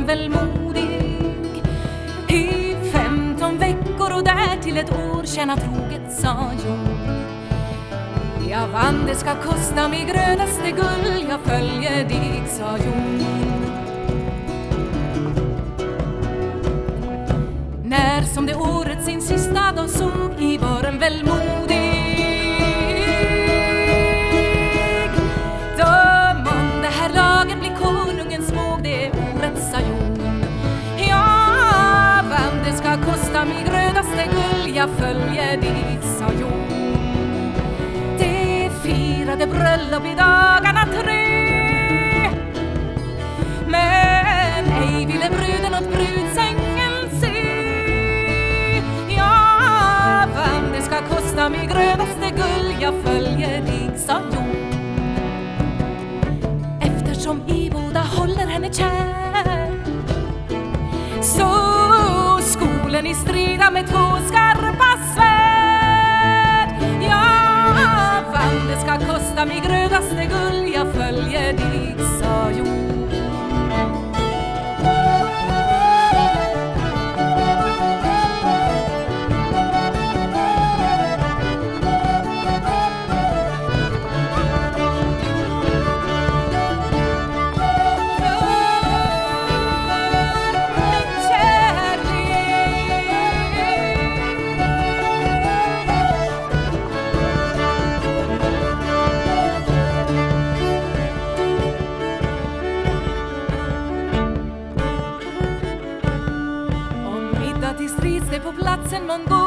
vemodig. I 15 veckor och där till ett år tjäna troget, sa Jon. Ja, vann det ska kosta mig grönaste guld, jag följer dig, sa Jon. När som det året sin sista dag såg i var en vemodig. Döm det här lagen blir konungens måg det året, sa Jon. Ja, vann det ska kosta mig grönaste guld, jag följer dig, sa Jon. Det firade bröllop i dagarna 3, men ej ville bruden åt brudsängen se. Ja, vann det ska kosta mig grönaste guld, jag följer dig, sa Jon. Eftersom i båda håller henne kär, så skolen i strida med 2 skarpa svärd. Ja, vann det ska kosta mig grönaste guld, jag följer dig, sa Jon. Till strids det på platsen man går.